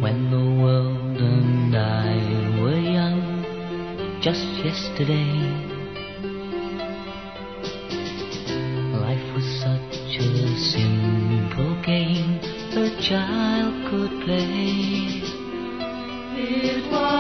when the world and I were young, just yesterday. Life was such a simple game a child could play. It was